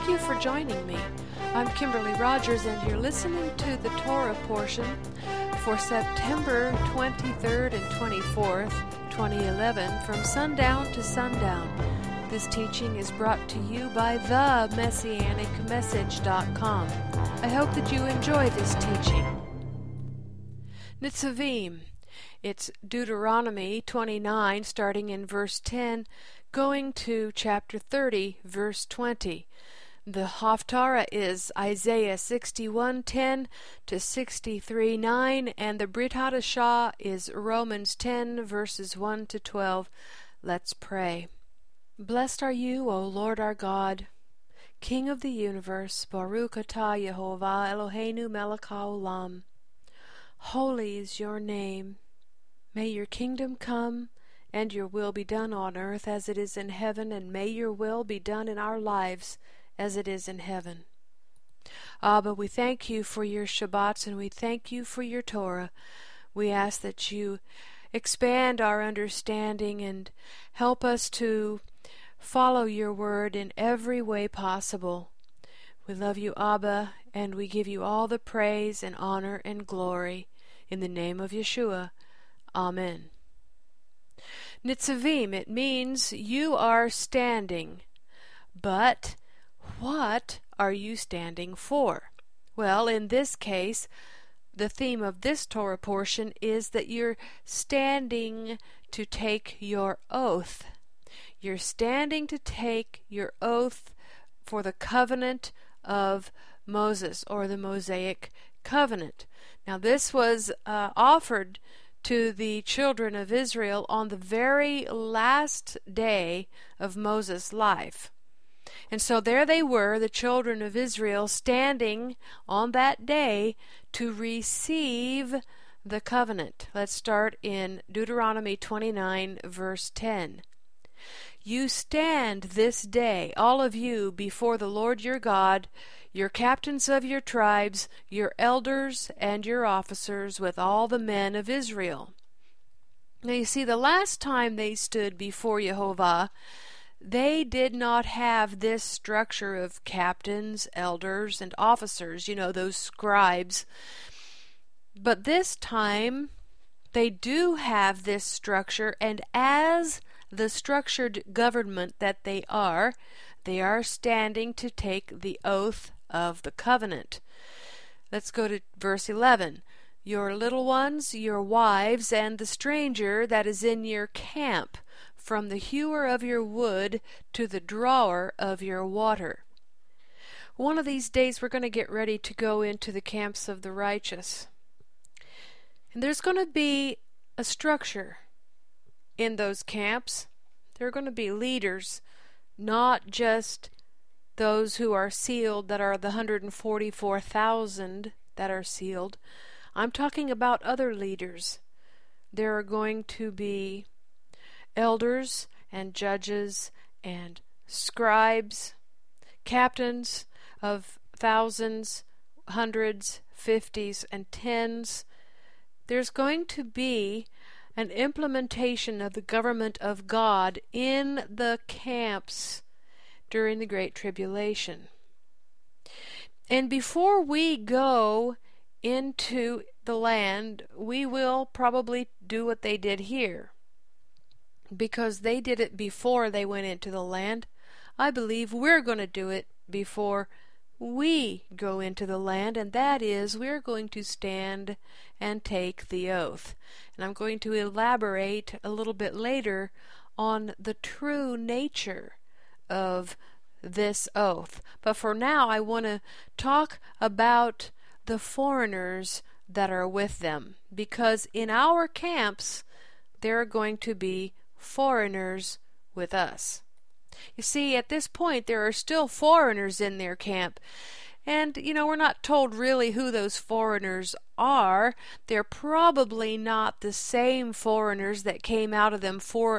thank you for joining me. I'm Kimberly Rogers, and you're listening to the Torah portion for September 23rd and 24th, 2011, from sundown to sundown. This teaching is brought to you by themessianicmessage.com. I hope that you enjoy this teaching. Nitzavim. It's Deuteronomy 29, starting in verse 10, going to chapter 30, verse 20. The Haftarah is Isaiah 61:10 to 63:9, and the Brit Hadashah is Romans 10, verses 1 to 12. Let's pray. Blessed are you, O Lord our God, King of the universe, Baruch atah Yehovah Eloheinu melech haolam. Holy is your name. May your kingdom come, and your will be done on earth as it is in heaven, and may your will be done in our lives as it is in heaven. Abba, we thank you for your Shabbats, and we thank you for your Torah. We ask that you expand our understanding and help us to follow your word in every way possible. We love you, Abba, and we give you all the praise and honor and glory. In the name of Yeshua, Amen. Nitzavim, it means you are standing. But what are you standing for? Well, in this case, the theme of this Torah portion is that you're standing to take your oath. You're standing to take your oath for the covenant of Moses, or the Mosaic covenant. Now, this was offered to the children of Israel on the very last day of Moses' life. And so there they were, the children of Israel, standing on that day to receive the covenant. Let's start in Deuteronomy 29, verse 10. You stand this day, all of you, before the Lord your God, your captains of your tribes, your elders, and your officers, with all the men of Israel. Now you see, the last time they stood before Yehovah, they did not have this structure of captains, elders, and officers, those scribes. But this time, they do have this structure, and as the structured government that they are standing to take the oath of the covenant. Let's go to verse 11. Your little ones, your wives, and the stranger that is in your camp, from the hewer of your wood to the drawer of your water. One of these days we're going to get ready to go into the camps of the righteous. And there's going to be a structure in those camps. There are going to be leaders, not just those who are sealed, that are the 144,000 that are sealed. I'm talking about other leaders. There are going to be elders and judges and scribes, captains of thousands, hundreds, fifties, and tens. There's going to be an implementation of the government of God in the camps during the Great Tribulation. And before we go into the land, we will probably do what they did here. Because they did it before they went into the land, I believe we're going to do it before we go into the land, and that is, we're going to stand and take the oath. And I'm going to elaborate a little bit later on the true nature of this oath. But for now, I want to talk about the foreigners that are with them, because in our camps there are going to be foreigners with us. You see, at this point there are still foreigners in their camp, and we're not told really who those foreigners are. They're probably not the same foreigners that came out of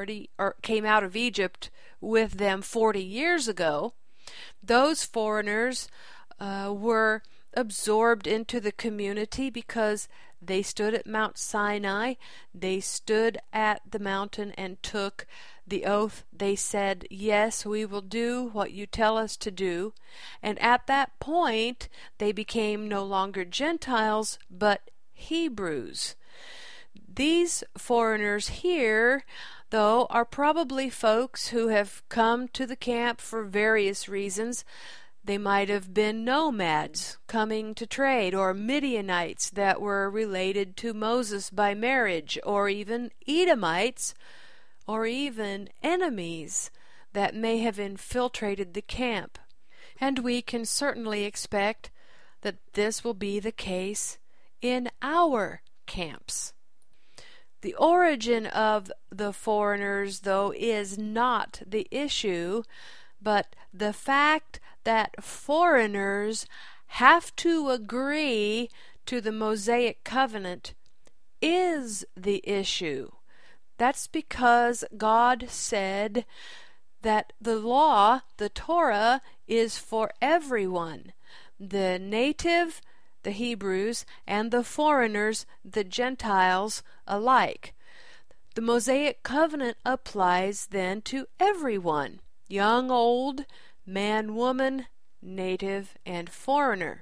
Egypt with them 40 years ago. Those foreigners were absorbed into the community because They stood at Mount Sinai. They stood at the mountain and took the oath. They said, yes, we will do what you tell us to do. And at that point, they became no longer Gentiles, but Hebrews. These foreigners here, though, are probably folks who have come to the camp for various reasons. They might have been nomads coming to trade, or Midianites that were related to Moses by marriage, or even Edomites, or even enemies that may have infiltrated the camp. And we can certainly expect that this will be the case in our camps. The origin of the foreigners, though, is not the issue, but the fact that foreigners have to agree to the Mosaic covenant is the issue. That's because God said that the law, the Torah, is for everyone. The native, the Hebrews, and the foreigners, the Gentiles, alike. The Mosaic covenant applies then to everyone, young, old, man, woman, native, and foreigner.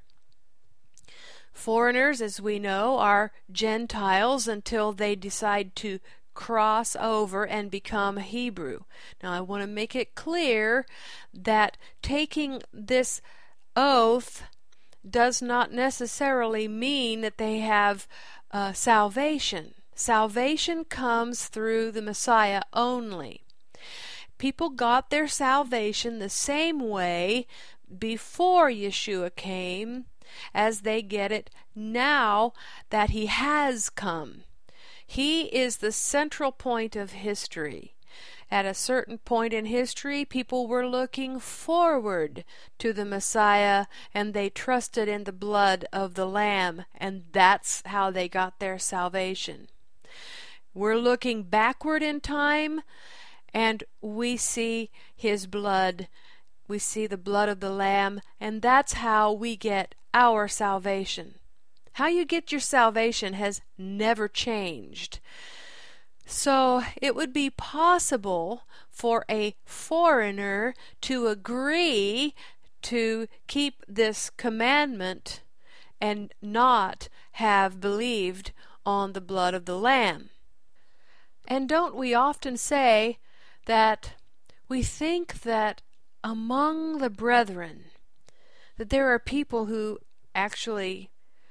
Foreigners, as we know, are Gentiles until they decide to cross over and become Hebrew. Now, I want to make it clear that taking this oath does not necessarily mean that they have salvation. Salvation comes through the Messiah only. People got their salvation the same way before Yeshua came as they get it now that he has come. He is the central point of history. At a certain point in history, people were looking forward to the Messiah, and they trusted in the blood of the Lamb, and that's how they got their salvation. We're looking backward in time, and we see his blood. We see the blood of the Lamb, and that's how we get our salvation. How you get your salvation has never changed. So it would be possible for a foreigner to agree to keep this commandment and not have believed on the blood of the Lamb. And don't we often say that we think that among the brethren that there are people who actually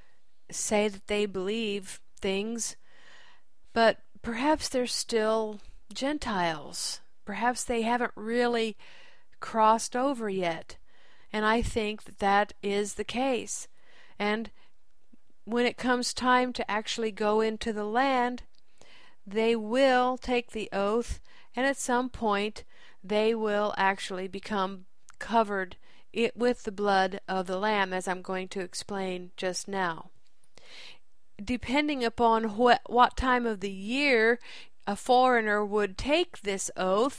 say that they believe things, but perhaps they're still Gentiles. Perhaps they haven't really crossed over yet. And I think that that is the case. And when it comes time to actually go into the land, they will take the oath, and at some point they will actually become covered with the blood of the Lamb, as I'm going to explain just now. Depending upon what time of the year a foreigner would take this oath,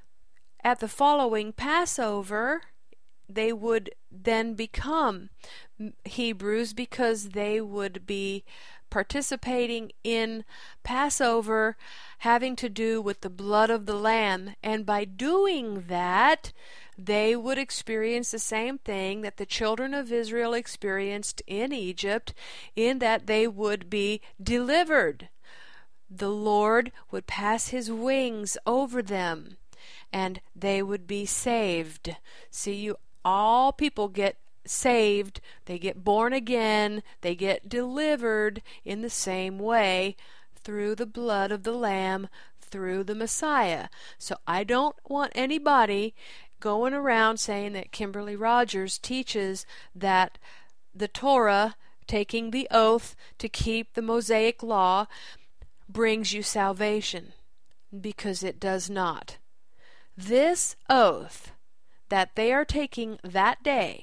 at the following Passover, they would then become Hebrews because they would be participating in Passover having to do with the blood of the Lamb, and by doing that, they would experience the same thing that the children of Israel experienced in Egypt, in that they would be delivered. The Lord would pass his wings over them, and they would be saved. See, all people get saved, they get born again, they get delivered in the same way through the blood of the Lamb, through the Messiah. So I don't want anybody going around saying that Kimberly Rogers teaches that the Torah, taking the oath to keep the Mosaic law, brings you salvation, because it does not. This oath that they are taking that day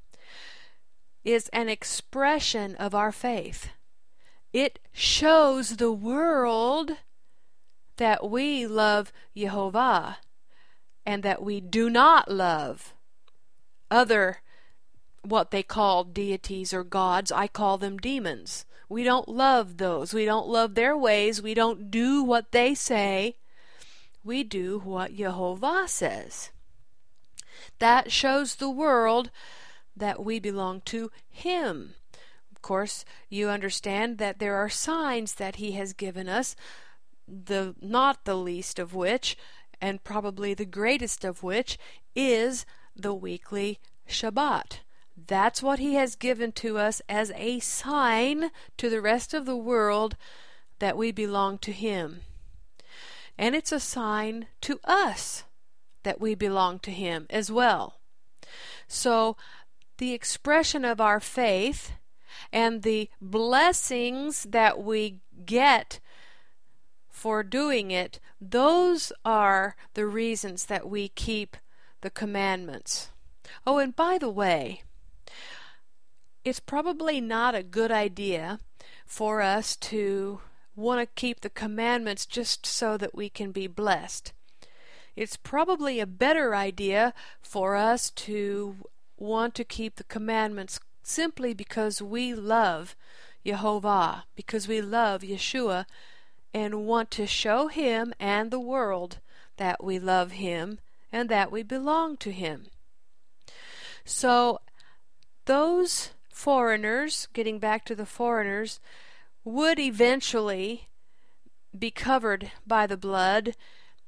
is an expression of our faith. It shows the world that we love Jehovah and that we do not love other what they call deities or gods. I call them demons. We don't love those. We don't love their ways. We don't do what they say. We do what Yehovah says. That shows the world that we belong to Him. Of course, you understand that there are signs that He has given us, not the least of which, and probably the greatest of which, is the weekly Shabbat. That's what He has given to us as a sign to the rest of the world that we belong to Him. And it's a sign to us that we belong to Him as well. So, the expression of our faith and the blessings that we get for doing it, those are the reasons that we keep the commandments. Oh, and by the way, it's probably not a good idea for us to want to keep the commandments just so that we can be blessed. It's probably a better idea for us to want to keep the commandments simply because we love Yehovah, because we love Yeshua, and want to show Him and the world that we love Him and that we belong to Him. So those foreigners, getting back to the foreigners, would eventually be covered by the blood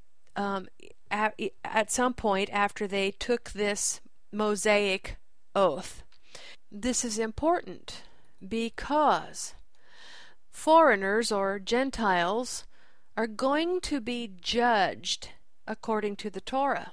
at some point after they took this Mosaic oath. This is important because foreigners or Gentiles are going to be judged according to the Torah.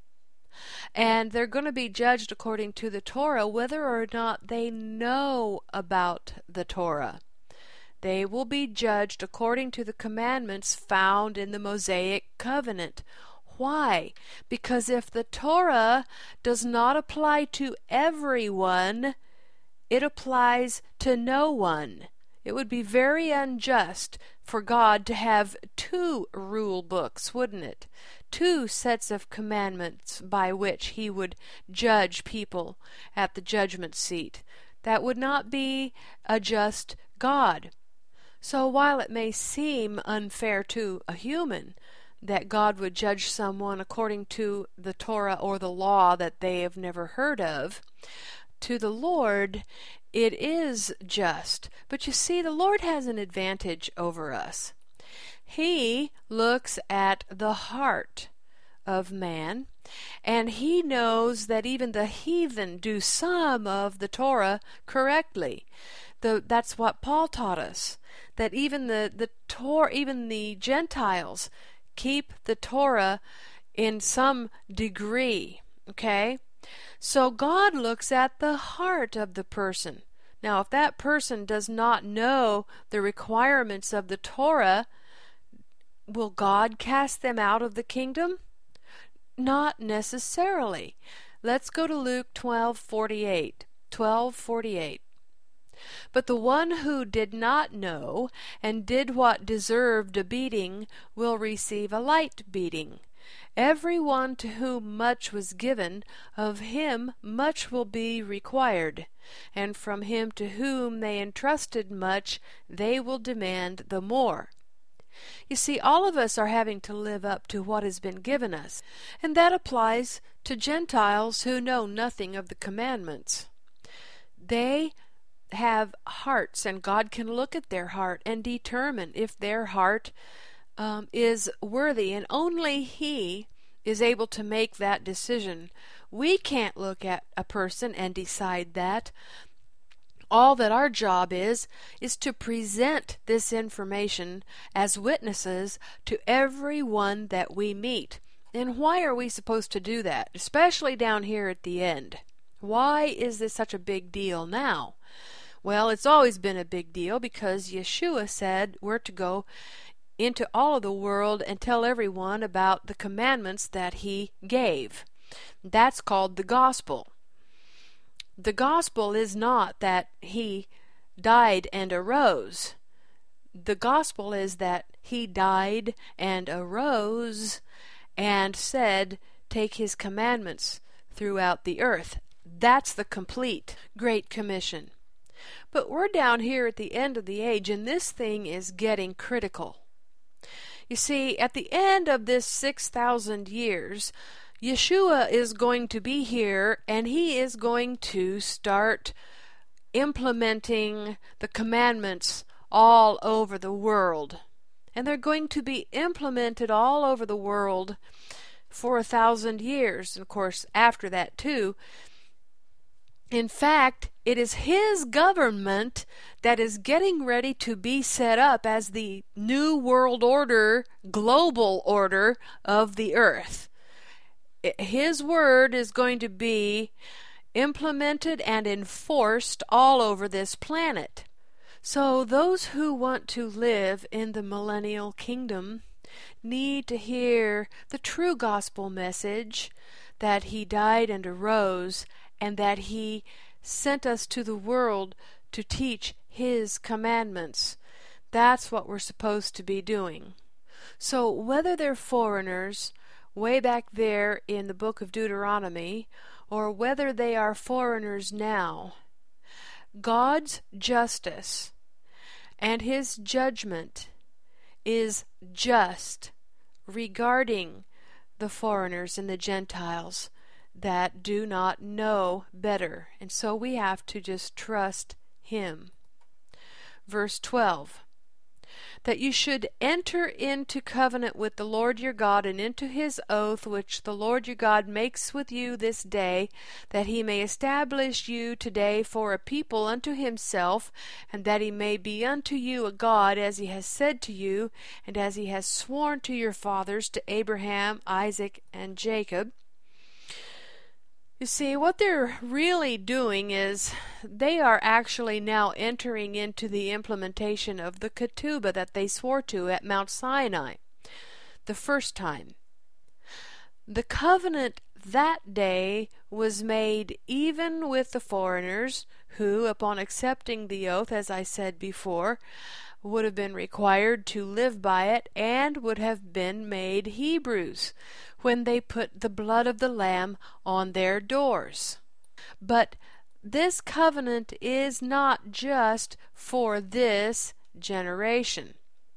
And they're going to be judged according to the Torah whether or not they know about the Torah. They will be judged according to the commandments found in the Mosaic covenant. Why? Because if the Torah does not apply to everyone, it applies to no one. It would be very unjust for God to have two rule books, wouldn't it? Two sets of commandments by which He would judge people at the judgment seat. That would not be a just God. So while it may seem unfair to a human that God would judge someone according to the Torah or the law that they have never heard of, to the Lord it is just. But you see, the Lord has an advantage over us. He looks at the heart of man, and He knows that even the heathen do some of the Torah correctly. That's what Paul taught us, that even the Gentiles keep the Torah in some degree. Okay? So God looks at the heart of the person. Now, if that person does not know the requirements of the Torah, will God cast them out of the kingdom? Not necessarily. Let's go to Luke 12:48. 12:48. But the one who did not know and did what deserved a beating will receive a light beating. Every one to whom much was given, of him much will be required, and from him to whom they entrusted much, they will demand the more. You see, all of us are having to live up to what has been given us, and that applies to Gentiles who know nothing of the commandments. They have hearts, and God can look at their heart and determine if their heart is worthy, and only He is able to make that decision. We can't look at a person and decide that. All that our job is to present this information as witnesses to everyone that we meet. And why are we supposed to do that, especially down here at the end? Why is this such a big deal now? Well, it's always been a big deal because Yeshua said we're to go into all of the world and tell everyone about the commandments that He gave. That's called the gospel. The gospel is not that He died and arose. The gospel is that He died and arose and said, take His commandments throughout the earth. That's the complete Great Commission. But we're down here at the end of the age, and this thing is getting critical. You see, at the end of this 6,000 years, Yeshua is going to be here, and he is going to start implementing the commandments all over the world. And they're going to be implemented all over the world for 1,000 years, and of course after that too. In fact, it is his government that is getting ready to be set up as the new world order, global order of the earth. His word is going to be implemented and enforced all over this planet. So those who want to live in the millennial kingdom need to hear the true gospel message that he died and arose, and that he sent us to the world to teach his commandments. That's what we're supposed to be doing. So whether they're foreigners way back there in the book of Deuteronomy, or whether they are foreigners now, God's justice and his judgment is just regarding the foreigners and the Gentiles that do not know better. And so we have to just trust him. Verse 12. That you should enter into covenant with the Lord your God, and into his oath which the Lord your God makes with you this day, that he may establish you today for a people unto himself, and that he may be unto you a God, as he has said to you, and as he has sworn to your fathers, to Abraham, Isaac, and Jacob. You see, what they're really doing is they are actually now entering into the implementation of the ketubah that they swore to at Mount Sinai the first time. The covenant that day was made even with the foreigners who, upon accepting the oath, as I said before, would have been required to live by it and would have been made Hebrews when they put the blood of the Lamb on their doors. But this covenant is not just for this generation.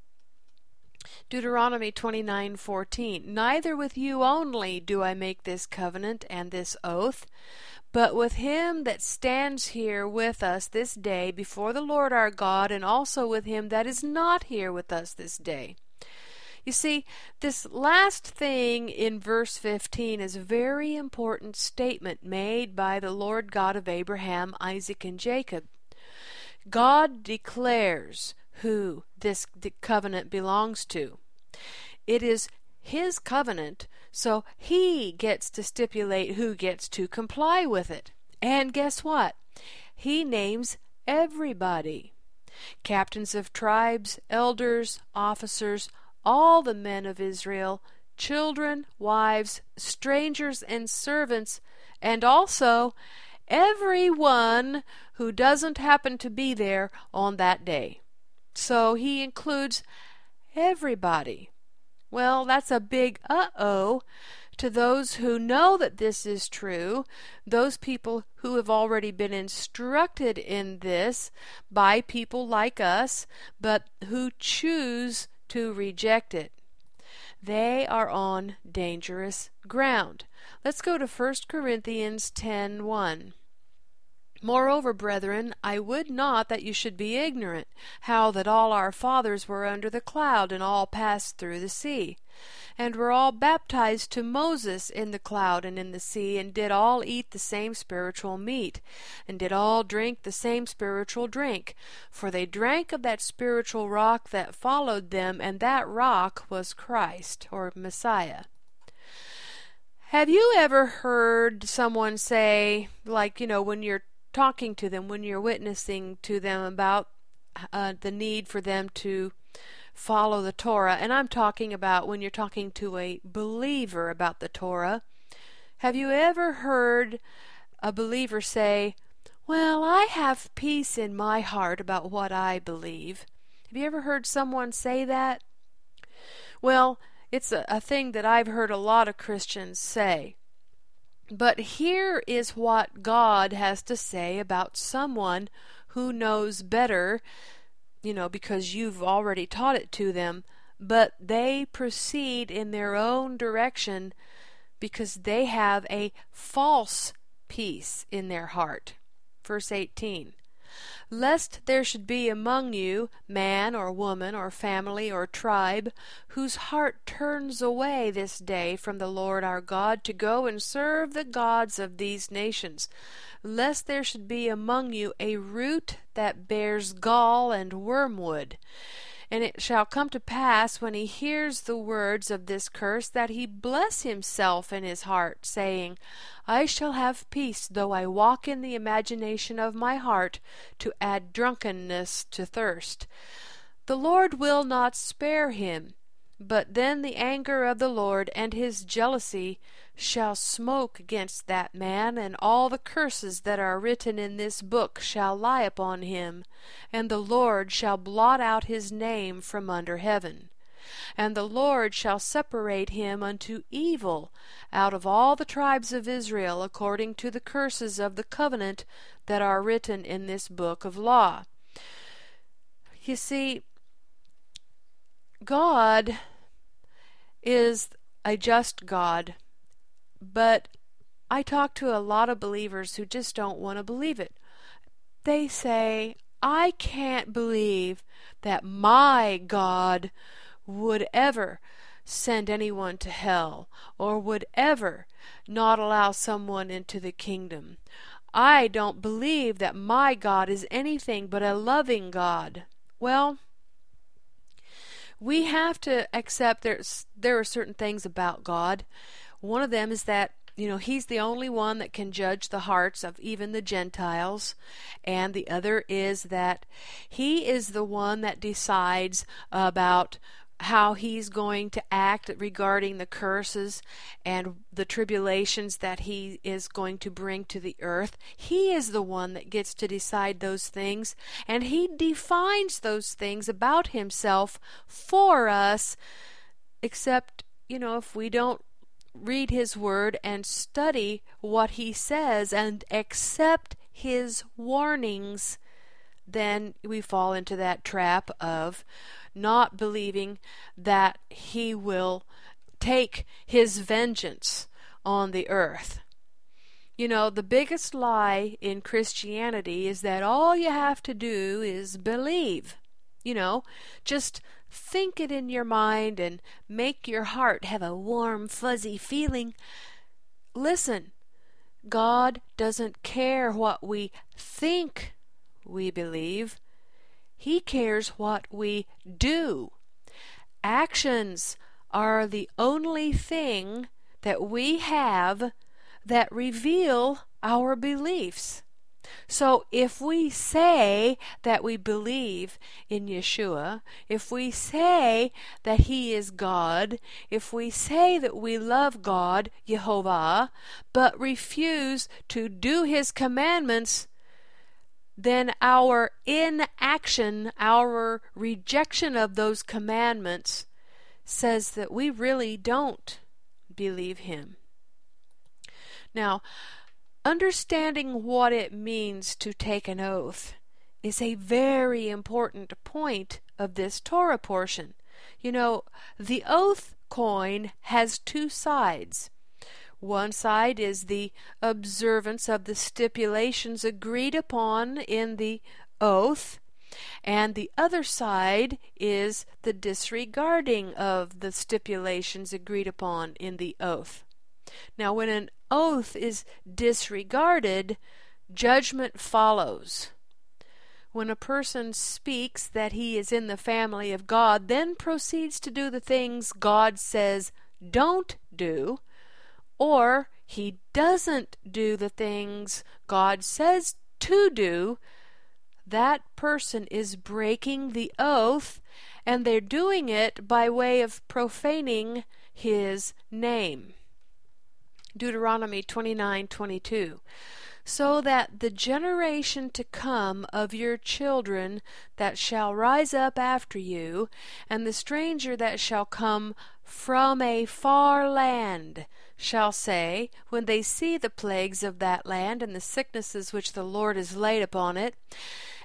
Deuteronomy 29:14, neither with you only do I make this covenant and this oath, but with him that stands here with us this day before the Lord our God, and also with him that is not here with us this day. You see, this last thing in verse 15 is a very important statement made by the Lord God of Abraham, Isaac, and Jacob. God declares who this covenant belongs to. It is his covenant, so he gets to stipulate who gets to comply with it. And guess what? He names everybody. Captains of tribes, elders, officers, all the men of Israel, children, wives, strangers, and servants, and also everyone who doesn't happen to be there on that day. So he includes everybody. Well, that's a big uh-oh to those who know that this is true, those people who have already been instructed in this by people like us, but who choose to reject it. They are on dangerous ground. Let's go to 1 Corinthians 10:1. Moreover, brethren, I would not that you should be ignorant, how that all our fathers were under the cloud, and all passed through the sea, and were all baptized to Moses in the cloud and in the sea, and did all eat the same spiritual meat, and did all drink the same spiritual drink. For they drank of that spiritual rock that followed them, and that rock was Christ, or Messiah. Have you ever heard someone say, like, when you're talking to them, when you're witnessing to them about the need for them to follow the Torah, and I'm talking about when you're talking to a believer about the Torah, have you ever heard a believer say, well, I have peace in my heart about what I believe? Have you ever heard someone say that? Well, it's a thing that I've heard a lot of Christians say. But here is what God has to say about someone who knows better, because you've already taught it to them, but they proceed in their own direction because they have a false peace in their heart. Verse 18. Lest there should be among you man or woman or family or tribe whose heart turns away this day from the Lord our God to go and serve the gods of these nations, lest there should be among you a root that bears gall and wormwood. And it shall come to pass, when he hears the words of this curse, that he bless himself in his heart, saying, I shall have peace, though I walk in the imagination of my heart, to add drunkenness to thirst. The Lord will not spare him, but then the anger of the Lord and his jealousy shall smoke against that man, and all the curses that are written in this book shall lie upon him, and the Lord shall blot out his name from under heaven. And the Lord shall separate him unto evil out of all the tribes of Israel, according to the curses of the covenant that are written in this book of law. You see, God is a just God, but I talk to a lot of believers who just don't want to believe it. They say, I can't believe that my God would ever send anyone to hell, or would ever not allow someone into the kingdom. I don't believe that my God is anything but a loving God. Well, we have to accept there are certain things about God. One of them is that, he's the only one that can judge the hearts of even the Gentiles. And the other is that he is the one that decides about how he's going to act regarding the curses and the tribulations that he is going to bring to the earth. He is the one that gets to decide those things, and he defines those things about himself for us, except, if we don't read his word and study what he says and accept his warnings, then we fall into that trap of not believing that he will take his vengeance on the earth. The biggest lie in Christianity is that all you have to do is believe. Just think it in your mind and make your heart have a warm, fuzzy feeling. Listen, God doesn't care what we think we believe. He cares what we do. Actions are the only thing that we have that reveal our beliefs. So if we say that we believe in Yeshua, if we say that He is God, if we say that we love God, Yehovah, but refuse to do His commandments, then our inaction, our rejection of those commandments, says that we really don't believe Him. Now, understanding what it means to take an oath is a very important point of this Torah portion. The oath coin has two sides. One side is the observance of the stipulations agreed upon in the oath, and the other side is the disregarding of the stipulations agreed upon in the oath. Now, when an oath is disregarded, judgment follows. When a person speaks that he is in the family of God, then proceeds to do the things God says don't do, or he doesn't do the things God says to do, that person is breaking the oath, and they're doing it by way of profaning His name. Deuteronomy 29:22. So that the generation to come of your children that shall rise up after you, and the stranger that shall come from a far land, shall say, when they see the plagues of that land and the sicknesses which the Lord has laid upon it,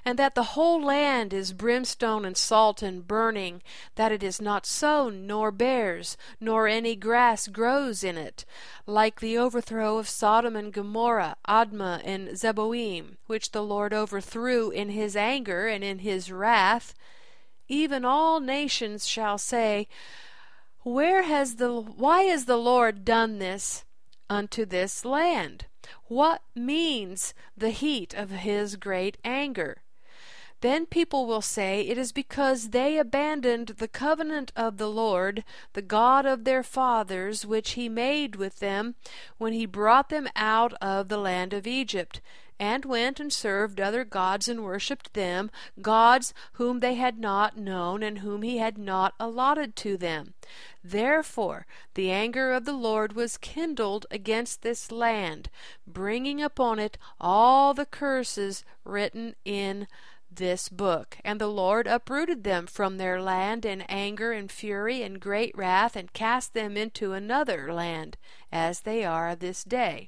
and that the whole land is brimstone and salt and burning, that it is not sown, nor bears, nor any grass grows in it, like the overthrow of Sodom and Gomorrah, Admah and Zeboim, which the Lord overthrew in his anger and in his wrath, even all nations shall say, why has the Lord done this unto this land? What means the heat of his great anger? Then people will say, it is because they abandoned the covenant of the Lord, the God of their fathers, which he made with them when he brought them out of the land of Egypt, and went and served other gods and worshipped them, gods whom they had not known and whom he had not allotted to them. Therefore the anger of the Lord was kindled against this land, bringing upon it all the curses written in this book. And the Lord uprooted them from their land in anger and fury and great wrath, and cast them into another land, as they are this day.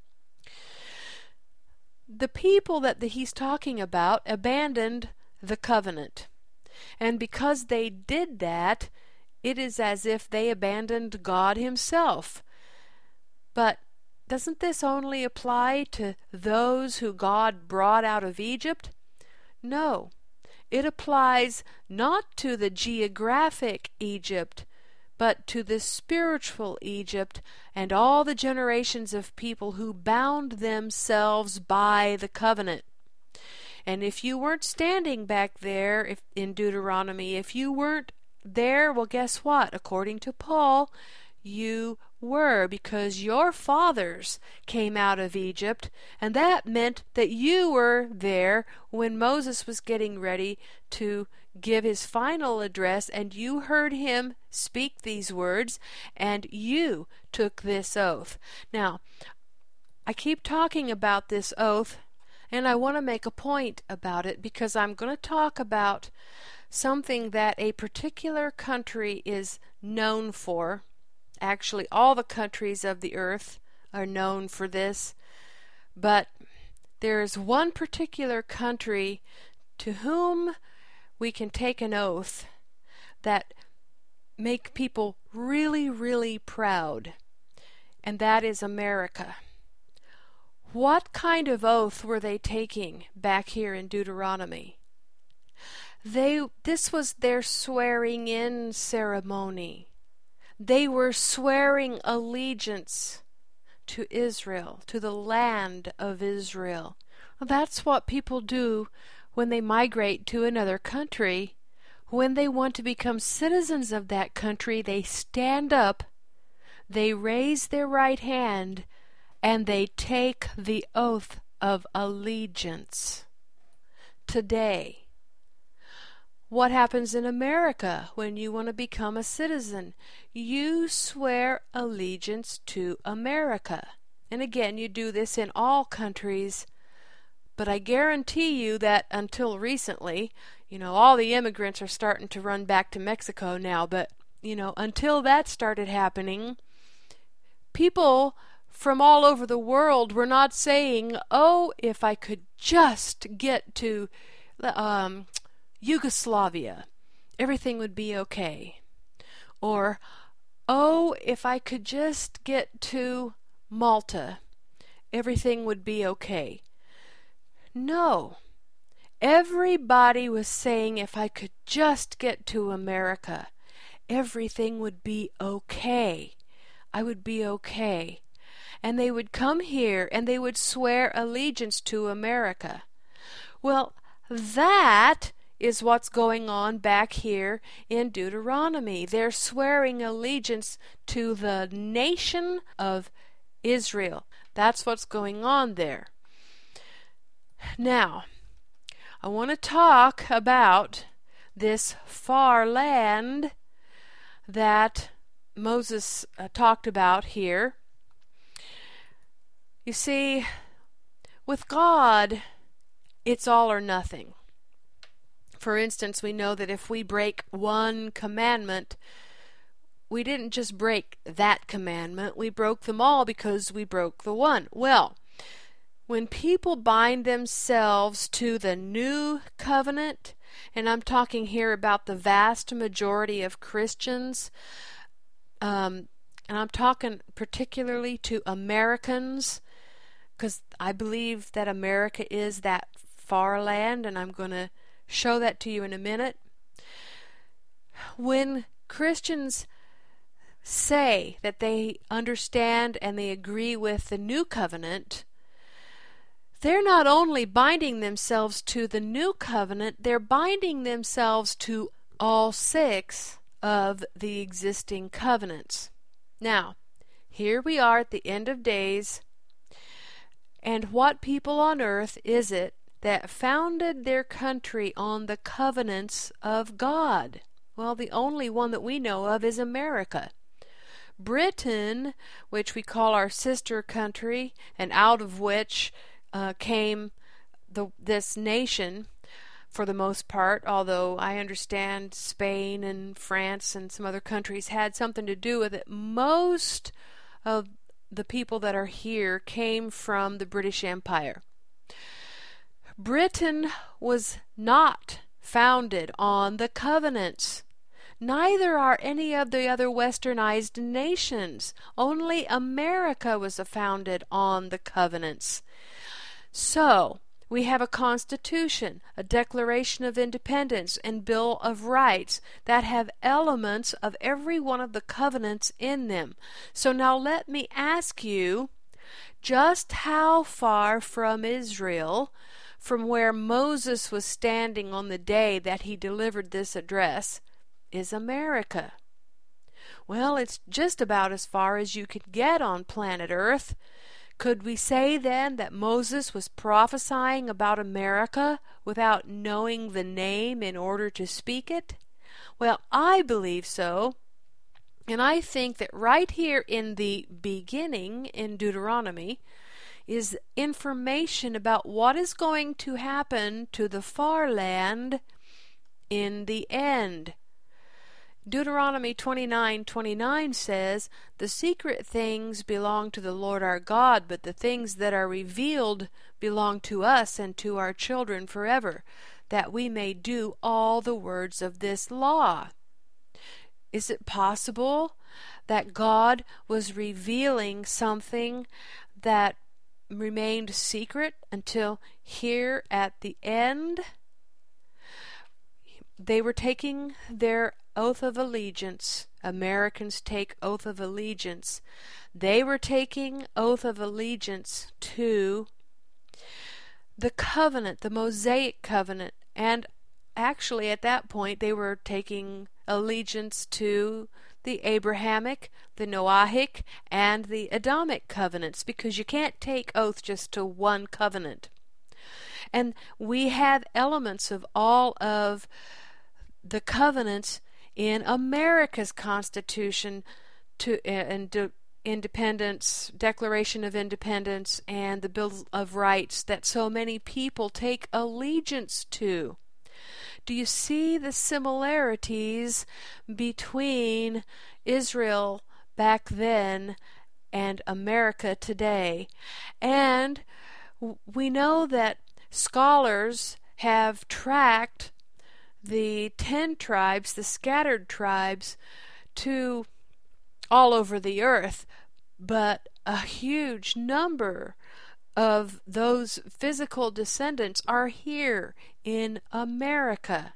The people that he's talking about abandoned the covenant. And because they did that, it is as if they abandoned God himself. But doesn't this only apply to those who God brought out of Egypt? No, it applies not to the geographic Egypt, but to the spiritual Egypt and all the generations of people who bound themselves by the covenant. And if you weren't standing back there in Deuteronomy, if you weren't there, well, guess what? According to Paul, you were, because your fathers came out of Egypt, and that meant that you were there when Moses was getting ready to give his final address, and you heard him speak these words, and you took this oath. Now, I keep talking about this oath, and I want to make a point about it, because I'm going to talk about something that a particular country is known for. Actually, all the countries of the earth are known for this, but there is one particular country to whom we can take an oath that make people really, really proud, and that is America. What kind of oath were they taking back here in Deuteronomy? This was their swearing-in ceremony. They were swearing allegiance to Israel, to the land of Israel. Well, that's what people do when they migrate to another country. When they want to become citizens of that country, they stand up, they raise their right hand, and they take the oath of allegiance. Today, what happens in America when you want to become a citizen? You swear allegiance to America. And again, you do this in all countries, but I guarantee you that until recently, all the immigrants are starting to run back to Mexico now, but, until that started happening, people from all over the world were not saying, oh, if I could just get to Yugoslavia, everything would be okay. Or, oh, if I could just get to Malta, everything would be okay. No. Everybody was saying, if I could just get to America, everything would be okay. I would be okay. And they would come here and they would swear allegiance to America. Well, that is what's going on back here in Deuteronomy. They're swearing allegiance to the nation of Israel. That's what's going on there. Now, I want to talk about this far land that Moses talked about here. You see, with God, it's all or nothing. For instance, we know that if we break one commandment, we didn't just break that commandment, we broke them all because we broke the one. Well, When people bind themselves to the new covenant, and I'm talking here about the vast majority of Christians, and I'm talking particularly to Americans, because I believe that America is that far land, and I'm going to show that to you in a minute. When Christians say that they understand and they agree with the new covenant, they're not only binding themselves to the new covenant, they're binding themselves to all 6 of the existing covenants. Now, here we are at the end of days, and what people on earth is it that founded their country on the covenants of God? Well, the only one that we know of is America. Britain, which we call our sister country, and out of which came this nation for the most part, although I understand Spain and France and some other countries had something to do with it. Most of the people that are here came from the British Empire. Britain was not founded on the covenants. Neither are any of the other westernized nations. Only America was founded on the covenants. So, we have a Constitution, a Declaration of Independence, and Bill of Rights that have elements of every one of the covenants in them. So now let me ask you, just how far from Israel, from where Moses was standing on the day that he delivered this address, is America? Well, it's just about as far as you could get on planet Earth. Could we say then that Moses was prophesying about America without knowing the name in order to speak it? Well, I believe so. And I think that right here in the beginning in Deuteronomy is information about what is going to happen to the far land in the end. Deuteronomy 29:29 says, "The secret things belong to the Lord our God, but the things that are revealed belong to us and to our children forever, that we may do all the words of this law." Is it possible that God was revealing something that remained secret until here at the end? They were taking their oath of allegiance. Americans take oath of allegiance. They were taking oath of allegiance to the covenant, the Mosaic covenant, and actually at that point they were taking allegiance to the Abrahamic, the Noahic, and the Adamic covenants, because you can't take oath just to one covenant. And we have elements of all of the covenants in America's Constitution and Independence, Declaration of Independence, and the Bill of Rights that so many people take allegiance to. Do you see the similarities between Israel back then and America today? And we know that scholars have tracked the 10 tribes, the scattered tribes, to all over the earth, but a huge number of those physical descendants are here in America.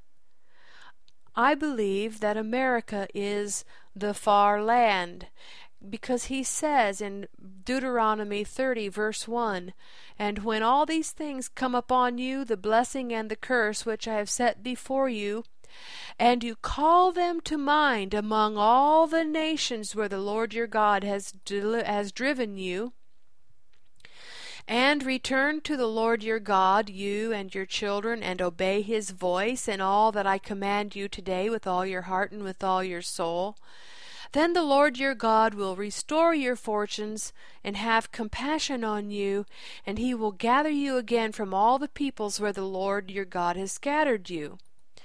I believe that America is the far land, because he says in Deuteronomy 30 verse 1, "And when all these things come upon you, the blessing and the curse which I have set before you, and you call them to mind among all the nations where the Lord your God has driven you, and return to the Lord your God, you and your children, and obey his voice in all that I command you today with all your heart and with all your soul, then the Lord your God will restore your fortunes and have compassion on you, and he will gather you again from all the peoples where the Lord your God has scattered you."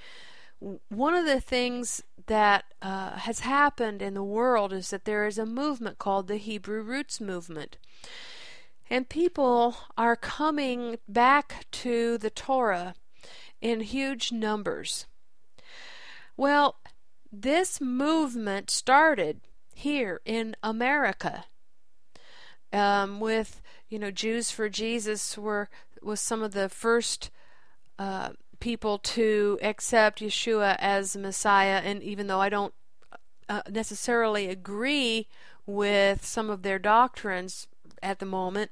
One of the things that has happened in the world is that there is a movement called the Hebrew Roots movement. And people are coming back to the Torah in huge numbers. Well, this movement started here in America with, Jews for Jesus was some of the first people to accept Yeshua as Messiah, and even though I don't necessarily agree with some of their doctrines at the moment,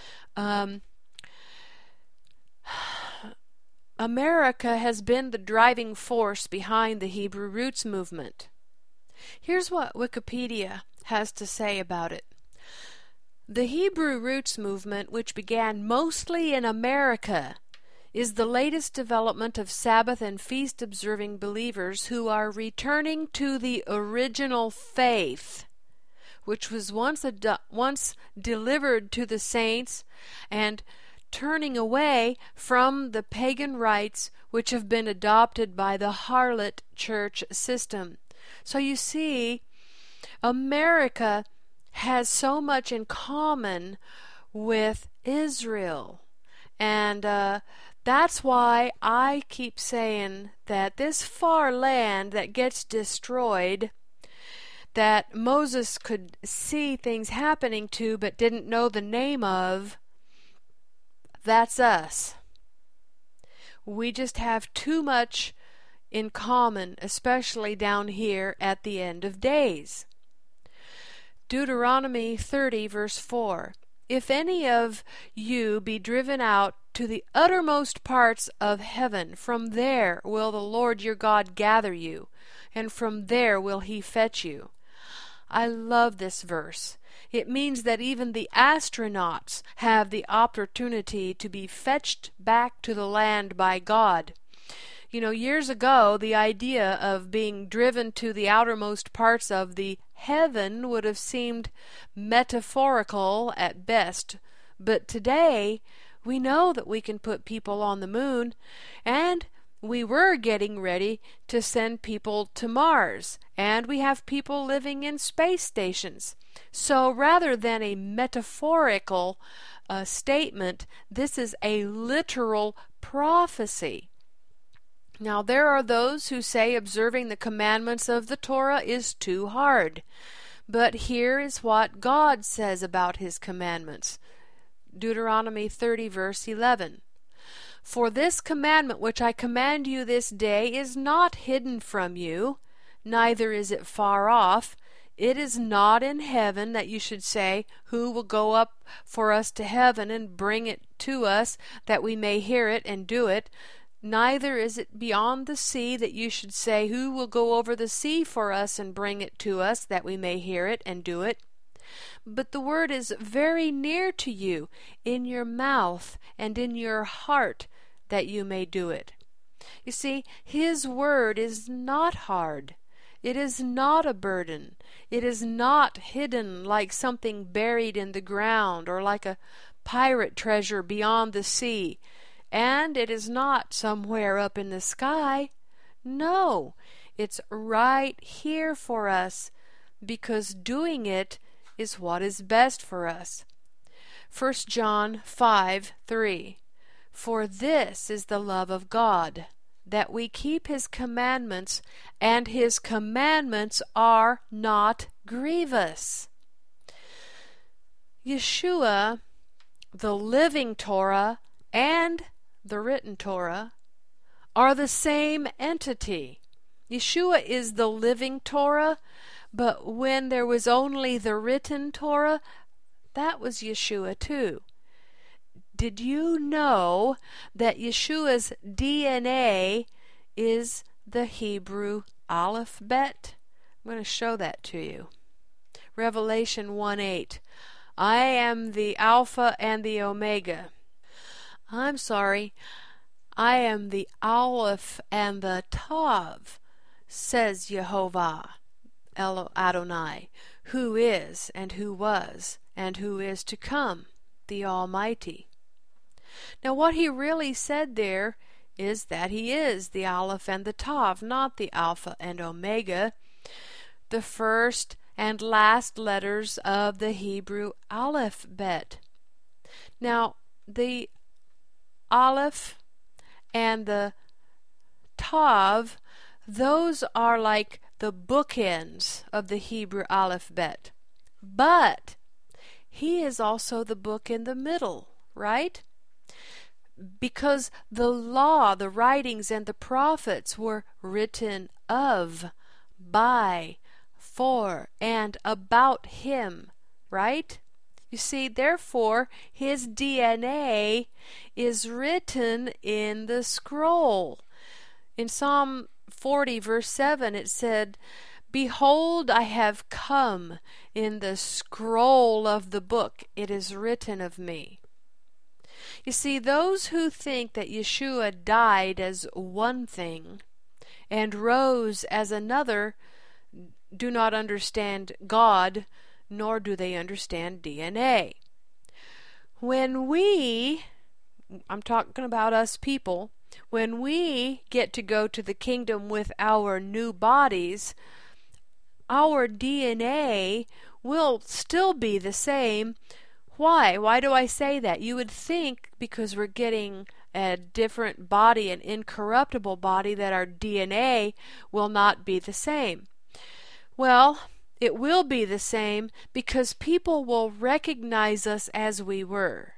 America has been the driving force behind the Hebrew Roots movement. Here's what Wikipedia has to say about it. The Hebrew Roots movement, which began mostly in America, is the latest development of Sabbath and feast-observing believers who are returning to the original faith, which was once delivered to the saints, and turning away from the pagan rites which have been adopted by the harlot church system. So you see, America has so much in common with Israel, and that's why I keep saying that this far land that gets destroyed, that Moses could see things happening to but didn't know the name of, that's us. We just have too much in common, especially down here at the end of days. Deuteronomy 30 verse 4. If any of you be driven out to the uttermost parts of heaven, from there will the Lord your God gather you, and from there will he fetch you. I love this verse. It means that even the astronauts have the opportunity to be fetched back to the land by God. Years ago, the idea of being driven to the outermost parts of the heaven would have seemed metaphorical at best. But today, we know that we can put people on the moon, and we were getting ready to send people to Mars, and we have people living in space stations. So rather than a metaphorical statement, this is a literal prophecy. Now, there are those who say observing the commandments of the Torah is too hard. But here is what God says about his commandments. Deuteronomy 30 verse 11. For this commandment which I command you this day is not hidden from you, neither is it far off. It is not in heaven, that you should say, who will go up for us to heaven and bring it to us, that we may hear it and do it. Neither is it beyond the sea, that you should say, who will go over the sea for us and bring it to us, that we may hear it and do it. But the word is very near to you, in your mouth and in your heart, that you may do it. You see, his word is not hard. It is not a burden. It is not hidden like something buried in the ground, or like a pirate treasure beyond the sea. And it is not somewhere up in the sky. No, it's right here for us, because doing it is what is best for us. 1 John 5:3. For this is the love of God, that we keep his commandments, and his commandments are not grievous. Yeshua, the living Torah, and the written Torah are the same entity. Yeshua is the living Torah, but when there was only the written Torah, that was Yeshua too. Did you know that Yeshua's DNA is the Hebrew alphabet? I'm going to show that to you. Revelation 1:8. I am the Alpha and the Omega. I'm sorry, I am the Aleph and the Tav, says Yehovah, Adonai, who is and who was and who is to come, the Almighty. Now what he really said there is that he is the Aleph and the Tav, not the Alpha and Omega, the first and last letters of the Hebrew alphabet. Now, the Aleph and the Tav, those are like the bookends of the Hebrew alphabet. But he is also the book in the middle, right? Because the law, the writings, and the prophets were written of, by, for, and about him, right? You see, therefore, his DNA is written in the scroll. In Psalm 40, verse 7, it said, "Behold, I have come, in the scroll of the book it is written of me." You see, those who think that Yeshua died as one thing and rose as another do not understand God, nor do they understand DNA. When I'm talking about us people, when we get to go to the kingdom with our new bodies, our DNA will still be the same. Why? Why do I say that? You would think because we're getting a different body, an incorruptible body, that our DNA will not be the same. Well, it will be the same because people will recognize us as we were.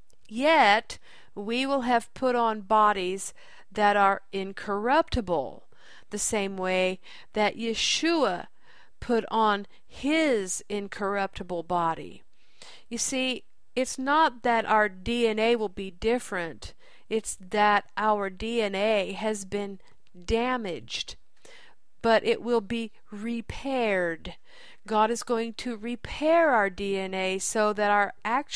Yet, we will have put on bodies that are incorruptible, the same way that Yeshua put on his incorruptible body. You see, it's not that our DNA will be different, it's that our DNA has been damaged, but it will be repaired. God is going to repair our DNA so that our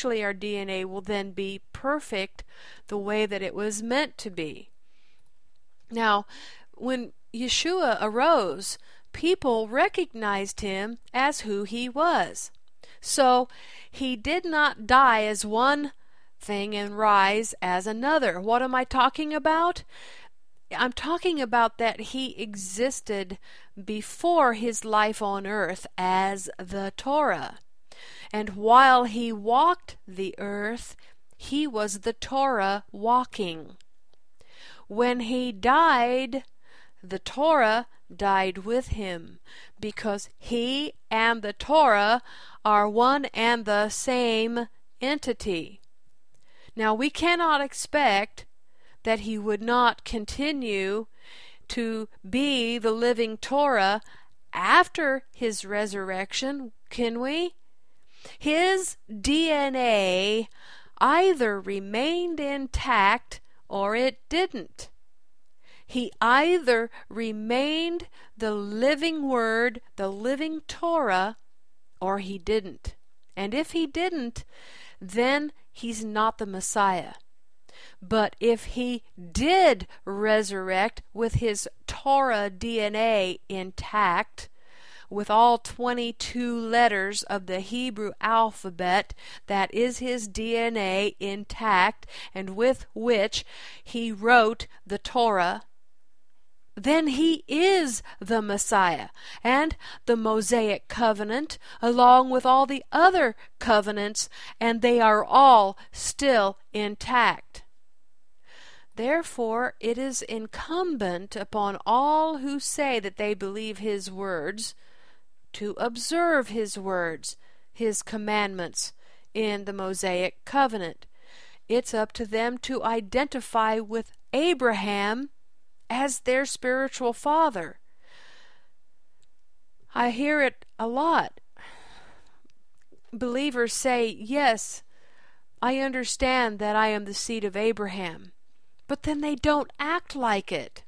DNA will then be perfect the way that it was meant to be. Now, when Yeshua arose, people recognized him as who he was. So he did not die as one thing and rise as another. What am I talking about? I'm talking about that he existed before his life on earth as the Torah. And while he walked the earth, he was the Torah walking. When he died, the Torah died with him, because he and the Torah are one and the same entity. Now, we cannot expect that he would not continue to be the living Torah after his resurrection, can we? His DNA either remained intact or it didn't. He either remained the living Word, the living Torah, or he didn't. And if he didn't, then he's not the Messiah. But if he did resurrect with his Torah DNA intact, with all 22 letters of the Hebrew alphabet, that is his DNA intact, and with which he wrote the Torah, then he is the Messiah, and the Mosaic covenant, along with all the other covenants, and they are all still intact. Therefore, it is incumbent upon all who say that they believe his words to observe his words, his commandments in the Mosaic covenant. It's up to them to identify with Abraham as their spiritual father. I hear it a lot. Believers say, yes, I understand that I am the seed of Abraham, but then they don't act like it.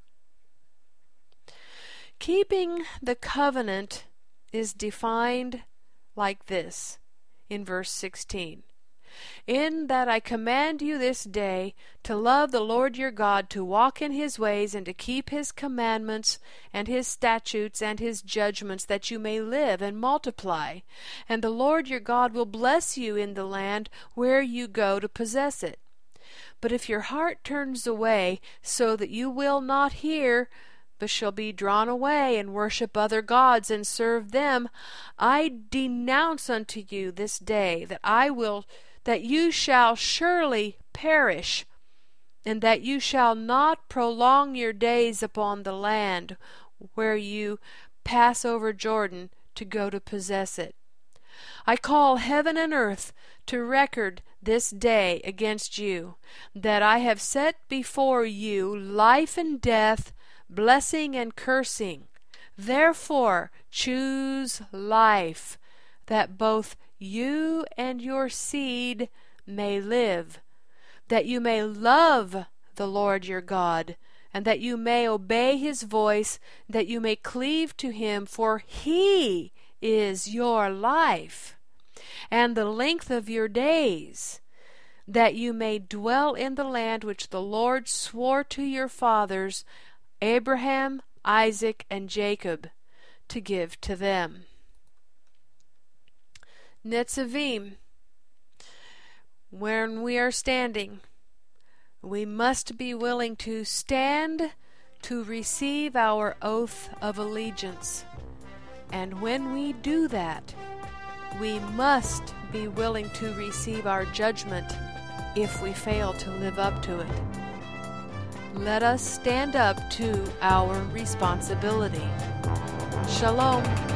Keeping the covenant is defined like this in verse 16. In that I command you this day to love the Lord your God, to walk in his ways, and to keep his commandments and his statutes and his judgments, that you may live and multiply. And the Lord your God will bless you in the land where you go to possess it. But if your heart turns away, so that you will not hear, but shall be drawn away and worship other gods and serve them, I denounce unto you this day that that you shall surely perish, and that you shall not prolong your days upon the land where you pass over Jordan to go to possess it. I call heaven and earth to record this day against you, that I have set before you life and death, blessing and cursing. Therefore choose life, that both you and your seed may live, that you may love the Lord your God, and that you may obey his voice, that you may cleave to him, for he is your life, and the length of your days, that you may dwell in the land which the Lord swore to your fathers, Abraham, Isaac, and Jacob, to give to them. Netzavim. When we are standing, we must be willing to stand to receive our oath of allegiance. And when we do that, we must be willing to receive our judgment if we fail to live up to it. Let us stand up to our responsibility. Shalom.